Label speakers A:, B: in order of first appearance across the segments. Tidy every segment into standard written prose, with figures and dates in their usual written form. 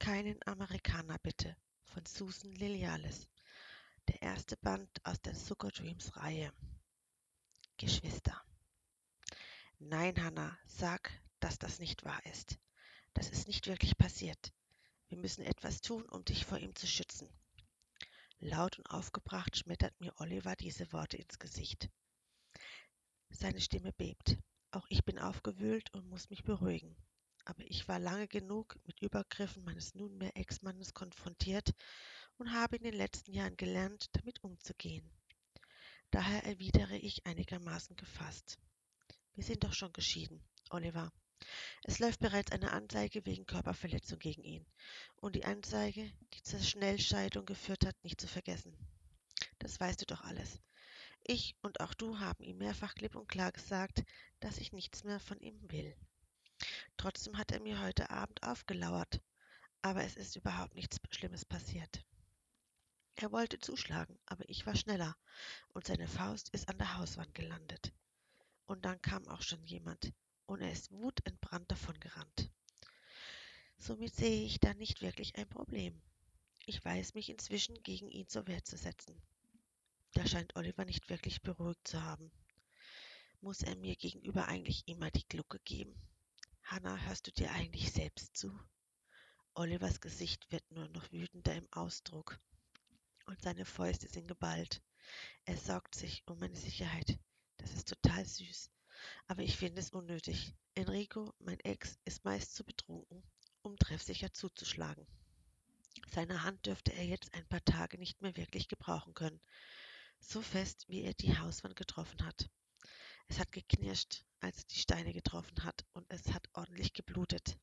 A: Keinen Amerikaner bitte von Susan Liliales. Der erste Band aus der Sugar Dreams Reihe. Geschwister. Nein, Hannah, sag, dass das nicht wahr ist. Das ist nicht wirklich passiert. Wir müssen etwas tun, um dich vor ihm zu schützen. Laut und aufgebracht schmettert mir Oliver diese Worte ins Gesicht. Seine Stimme bebt. Auch ich bin aufgewühlt und muss mich beruhigen. Aber ich war lange genug mit Übergriffen meines nunmehr Ex-Mannes konfrontiert und habe in den letzten Jahren gelernt, damit umzugehen. Daher erwidere ich einigermaßen gefasst. Wir sind doch schon geschieden, Oliver. Es läuft bereits eine Anzeige wegen Körperverletzung gegen ihn. Und die Anzeige, die zur Schnellscheidung geführt hat, nicht zu vergessen. Das weißt du doch alles. Ich und auch du haben ihm mehrfach klipp und klar gesagt, dass ich nichts mehr von ihm will. Trotzdem hat er mir heute Abend aufgelauert. Aber es ist überhaupt nichts Schlimmes passiert. Er wollte zuschlagen, aber ich war schneller und seine Faust ist an der Hauswand gelandet. Und dann kam auch schon jemand und er ist wutentbrannt davongerannt. Somit sehe ich da nicht wirklich ein Problem. Ich weiß mich inzwischen gegen ihn zur Wehr zu setzen. Da scheint Oliver nicht wirklich beruhigt zu haben. Muss er mir gegenüber eigentlich immer die Glucke geben? Hannah, hörst du dir eigentlich selbst zu? Olivers Gesicht wird nur noch wütender im Ausdruck und seine Fäuste sind geballt. Er sorgt sich um meine Sicherheit. Das ist total süß. Aber ich finde es unnötig. Enrico, mein Ex, ist meist zu betrunken, um treffsicher zuzuschlagen. Seine Hand dürfte er jetzt ein paar Tage nicht mehr wirklich gebrauchen können, so fest, wie er die Hauswand getroffen hat. Es hat geknirscht, als es die Steine getroffen hat, und es hat ordentlich geblutet.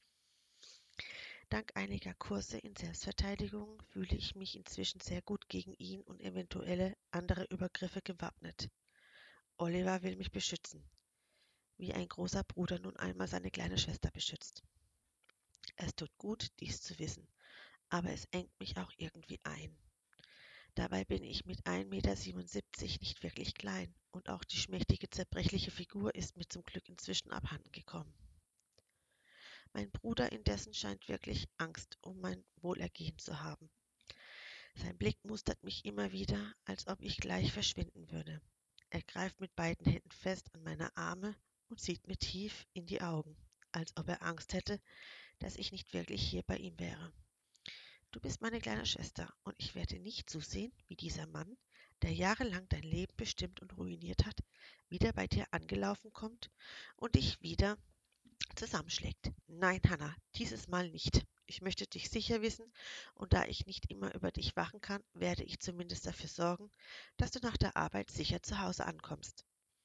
A: Dank einiger Kurse in Selbstverteidigung fühle ich mich inzwischen sehr gut gegen ihn und eventuelle andere Übergriffe gewappnet. Oliver will mich beschützen, wie ein großer Bruder nun einmal seine kleine Schwester beschützt. Es tut gut, dies zu wissen, aber es engt mich auch irgendwie ein. Dabei bin ich mit 1,77 Meter nicht wirklich klein und auch die schmächtige, zerbrechliche Figur ist mir zum Glück inzwischen abhanden gekommen. Mein Bruder indessen scheint wirklich Angst um mein Wohlergehen zu haben. Sein Blick mustert mich immer wieder, als ob ich gleich verschwinden würde. Er greift mit beiden Händen fest an meine Arme und sieht mir tief in die Augen, als ob er Angst hätte, dass ich nicht wirklich hier bei ihm wäre. Du bist meine kleine Schwester und ich werde nicht zusehen, wie dieser Mann, der jahrelang dein Leben bestimmt und ruiniert hat, wieder bei dir angelaufen kommt und dich wieder zusammenschlägt. Nein, Hannah, dieses Mal nicht. Ich möchte dich sicher wissen und da ich nicht immer über dich wachen kann, werde ich zumindest dafür sorgen, dass du nach der Arbeit sicher zu Hause ankommst.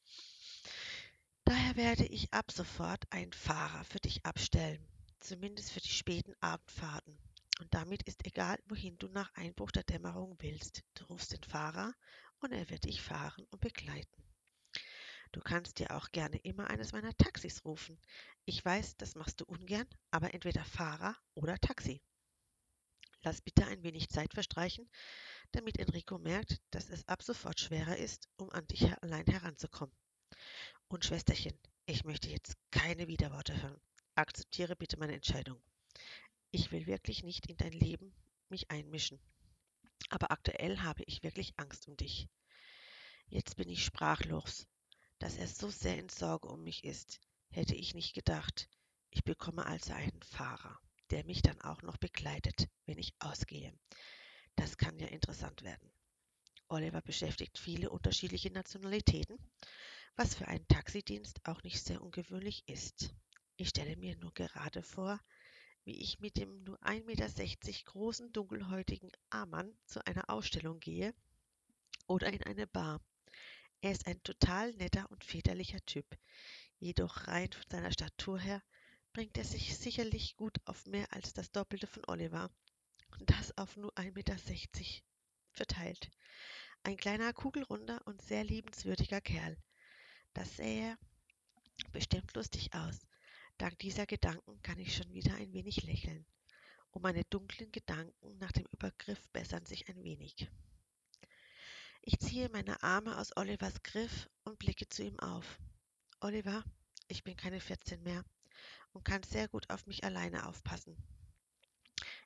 A: Daher werde ich ab sofort einen Fahrer für dich abstellen, zumindest für die späten Abendfahrten. Und damit ist egal, wohin du nach Einbruch der Dämmerung willst. Du rufst den Fahrer und er wird dich fahren und begleiten. Du kannst dir auch gerne immer eines meiner Taxis rufen. Ich weiß, das machst du ungern, aber entweder Fahrer oder Taxi. Lass bitte ein wenig Zeit verstreichen, damit Enrico merkt, dass es ab sofort schwerer ist, um an dich allein heranzukommen. Und Schwesterchen, ich möchte jetzt keine Widerworte hören. Akzeptiere bitte meine Entscheidung. Ich will wirklich nicht in dein Leben mich einmischen. Aber aktuell habe ich wirklich Angst um dich. Jetzt bin ich sprachlos. Dass er so sehr in Sorge um mich ist, hätte ich nicht gedacht. Ich bekomme also einen Fahrer, der mich dann auch noch begleitet, wenn ich ausgehe. Das kann ja interessant werden. Oliver beschäftigt viele unterschiedliche Nationalitäten, was für einen Taxidienst auch nicht sehr ungewöhnlich ist. Ich stelle mir nur gerade vor, wie ich mit dem nur 1,60 Meter großen, dunkelhäutigen A-Mann zu einer Ausstellung gehe oder in eine Bar. Er ist ein total netter und väterlicher Typ, jedoch rein von seiner Statur her bringt er sich sicherlich gut auf mehr als das Doppelte von Oliver und das auf nur 1,60 Meter verteilt. Ein kleiner, kugelrunder und sehr liebenswürdiger Kerl. Das sähe bestimmt lustig aus. Dank dieser Gedanken kann ich schon wieder ein wenig lächeln und meine dunklen Gedanken nach dem Übergriff bessern sich ein wenig. Ich ziehe meine Arme aus Olivers Griff und blicke zu ihm auf. Oliver, ich bin keine 14 mehr und kann sehr gut auf mich alleine aufpassen.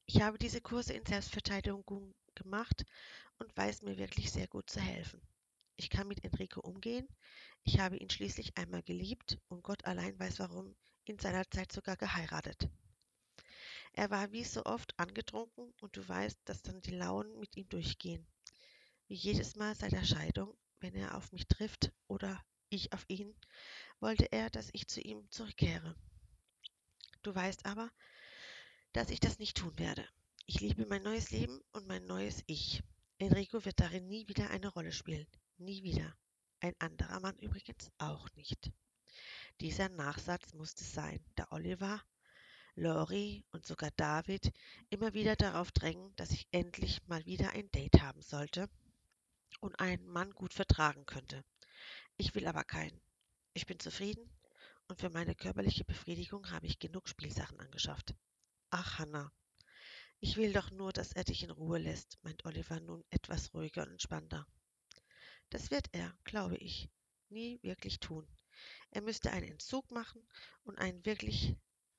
A: Ich habe diese Kurse in Selbstverteidigung gemacht und weiß mir wirklich sehr gut zu helfen. Ich kann mit Enrico umgehen. Ich habe ihn schließlich einmal geliebt und Gott allein weiß warum, in seiner Zeit sogar geheiratet. Er war wie so oft angetrunken und du weißt, dass dann die Launen mit ihm durchgehen. Wie jedes Mal seit der Scheidung, wenn er auf mich trifft oder ich auf ihn, wollte er, dass ich zu ihm zurückkehre. Du weißt aber, dass ich das nicht tun werde. Ich liebe mein neues Leben und mein neues Ich. Enrico wird darin nie wieder eine Rolle spielen. Nie wieder. Ein anderer Mann übrigens auch nicht. Dieser Nachsatz musste sein, da Oliver, Lori und sogar David immer wieder darauf drängen, dass ich endlich mal wieder ein Date haben sollte und einen Mann gut vertragen könnte. Ich will aber keinen. Ich bin zufrieden und für meine körperliche Befriedigung habe ich genug Spielsachen angeschafft. Ach, Hannah, ich will doch nur, dass er dich in Ruhe lässt, meint Oliver nun etwas ruhiger und entspannter. Das wird er, glaube ich, nie wirklich tun. Er müsste einen Entzug machen und einen wirklich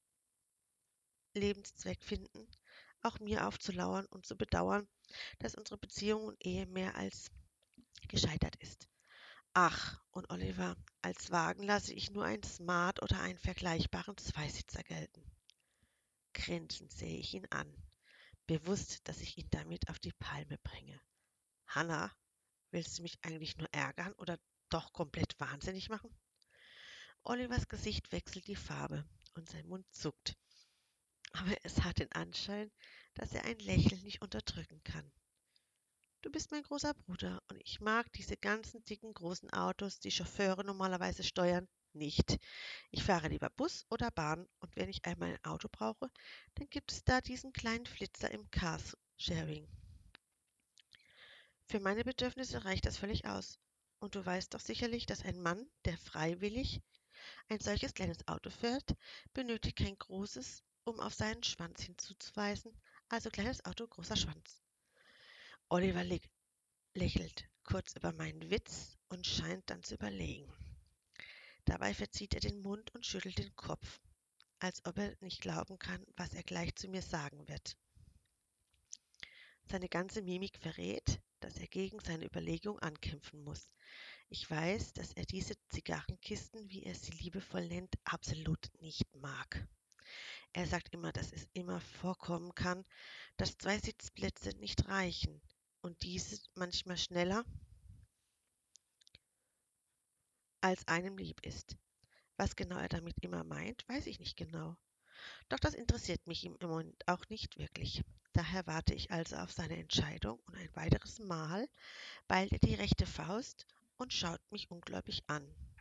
A: Lebenszweck finden, auch mir aufzulauern und zu bedauern, dass unsere Beziehung und Ehe mehr als gescheitert ist. Ach, und Oliver, als Wagen lasse ich nur einen Smart oder einen vergleichbaren Zweisitzer gelten. Grinsend sehe ich ihn an, bewusst, dass ich ihn damit auf die Palme bringe. Hannah, willst du mich eigentlich nur ärgern oder doch komplett wahnsinnig machen? Olivers Gesicht wechselt die Farbe und sein Mund zuckt, aber es hat den Anschein, dass er ein Lächeln nicht unterdrücken kann. Du bist mein großer Bruder und ich mag diese ganzen dicken großen Autos, die Chauffeure normalerweise steuern, nicht. Ich fahre lieber Bus oder Bahn und wenn ich einmal ein Auto brauche, dann gibt es da diesen kleinen Flitzer im Carsharing. Für meine Bedürfnisse reicht das völlig aus. Und du weißt doch sicherlich, dass ein Mann, der freiwillig ein solches kleines Auto fährt, benötigt kein großes, um auf seinen Schwanz hinzuzuweisen, also kleines Auto, großer Schwanz. Oliver lächelt kurz über meinen Witz und scheint dann zu überlegen. Dabei verzieht er den Mund und schüttelt den Kopf, als ob er nicht glauben kann, was er gleich zu mir sagen wird. Seine ganze Mimik verrät, dass er gegen seine Überlegung ankämpfen muss. Ich weiß, dass er diese Zigarrenkisten, wie er sie liebevoll nennt, absolut nicht mag. Er sagt immer, dass es immer vorkommen kann, dass 2 Sitzplätze nicht reichen und diese manchmal schneller als einem lieb ist. Was genau er damit immer meint, weiß ich nicht genau. Doch das interessiert mich im Moment auch nicht wirklich. Daher warte ich also auf seine Entscheidung und ein weiteres Mal ballt er die rechte Faust und schaut mich ungläubig an.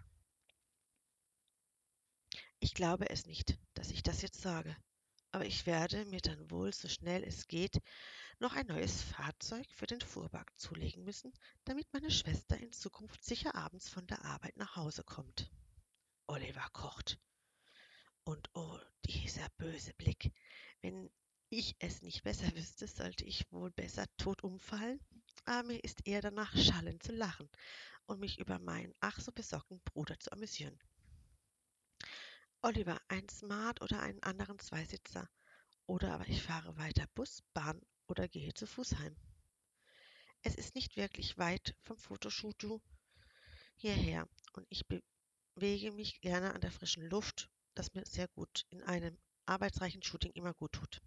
A: Ich glaube es nicht, dass ich das jetzt sage, aber ich werde mir dann wohl, so schnell es geht, noch ein neues Fahrzeug für den Fuhrpark zulegen müssen, damit meine Schwester in Zukunft sicher abends von der Arbeit nach Hause kommt. Oliver kocht. Und oh, dieser böse Blick. Wenn ich es nicht besser wüsste, sollte ich wohl besser tot umfallen, aber mir ist eher danach schallend zu lachen und mich über meinen ach so besorgten Bruder zu amüsieren. Oliver, ein Smart oder einen anderen Zweisitzer. Oder aber ich fahre weiter Bus, Bahn oder gehe zu Fuß heim. Es ist nicht wirklich weit vom Fotoshooting hierher und ich bewege mich gerne an der frischen Luft, das mir sehr gut in einem arbeitsreichen Shooting immer gut tut.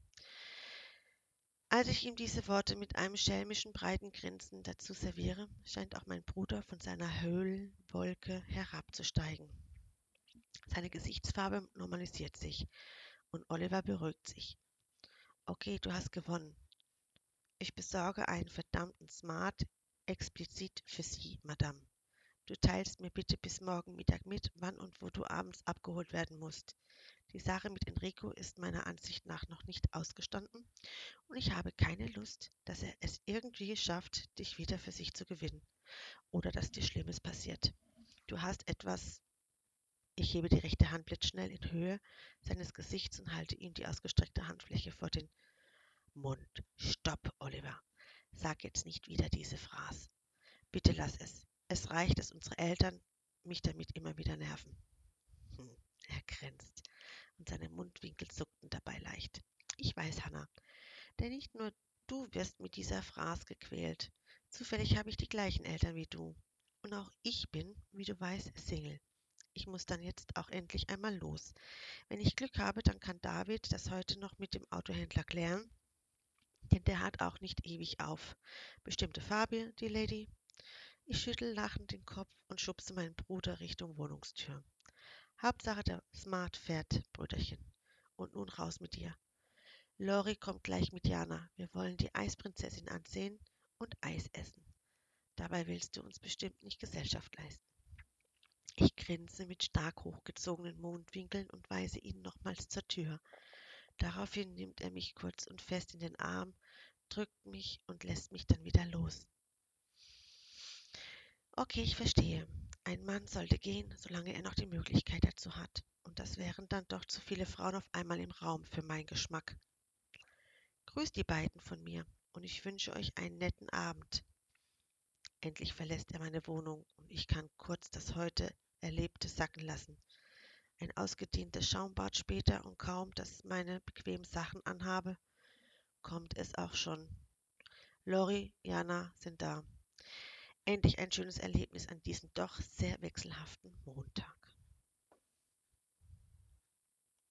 A: Als ich ihm diese Worte mit einem schelmischen, breiten Grinsen dazu serviere, scheint auch mein Bruder von seiner Höhlenwolke herabzusteigen. Seine Gesichtsfarbe normalisiert sich und Oliver beruhigt sich. Okay, du hast gewonnen. Ich besorge einen verdammten Smart explizit für Sie, Madame. Du teilst mir bitte bis morgen Mittag mit, wann und wo du abends abgeholt werden musst. Die Sache mit Enrico ist meiner Ansicht nach noch nicht ausgestanden und ich habe keine Lust, dass er es irgendwie schafft, dich wieder für sich zu gewinnen oder dass dir Schlimmes passiert. Du hast etwas. Ich hebe die rechte Hand blitzschnell in Höhe seines Gesichts und halte ihm die ausgestreckte Handfläche vor den Mund. Stopp, Oliver. Sag jetzt nicht wieder diese Phrase. Bitte lass es. Es reicht, dass unsere Eltern mich damit immer wieder nerven. Er grinst und seine Mundwinkel zuckten dabei leicht. Ich weiß, Hannah, Denn nicht nur du wirst mit dieser Fraß gequält. Zufällig habe ich die gleichen Eltern wie du. Und auch ich bin, wie du weißt, Single. Ich muss dann jetzt auch endlich einmal los. Wenn ich Glück habe, dann kann David das heute noch mit dem Autohändler klären, denn der hat auch nicht ewig auf. Bestimmte Farbe, die Lady? Ich schüttel lachend den Kopf und schubse meinen Bruder Richtung Wohnungstür. Hauptsache der Smart fährt, Brüderchen. Und nun raus mit dir. Lori kommt gleich mit Jana. Wir wollen die Eisprinzessin ansehen und Eis essen. Dabei willst du uns bestimmt nicht Gesellschaft leisten. Ich grinse mit stark hochgezogenen Mundwinkeln und weise ihn nochmals zur Tür. Daraufhin nimmt er mich kurz und fest in den Arm, drückt mich und lässt mich dann wieder los. Okay, ich verstehe. Ein Mann sollte gehen, solange er noch die Möglichkeit dazu hat. Und das wären dann doch zu viele Frauen auf einmal im Raum für meinen Geschmack. Grüßt die beiden von mir und ich wünsche euch einen netten Abend. Endlich verlässt er meine Wohnung und ich kann kurz das heute Erlebte sacken lassen. Ein ausgedehntes Schaumbad später und kaum, dass ich meine bequemen Sachen anhabe, kommt es auch schon. Lori, Jana sind da. Endlich ein schönes Erlebnis an diesem doch sehr wechselhaften Montag.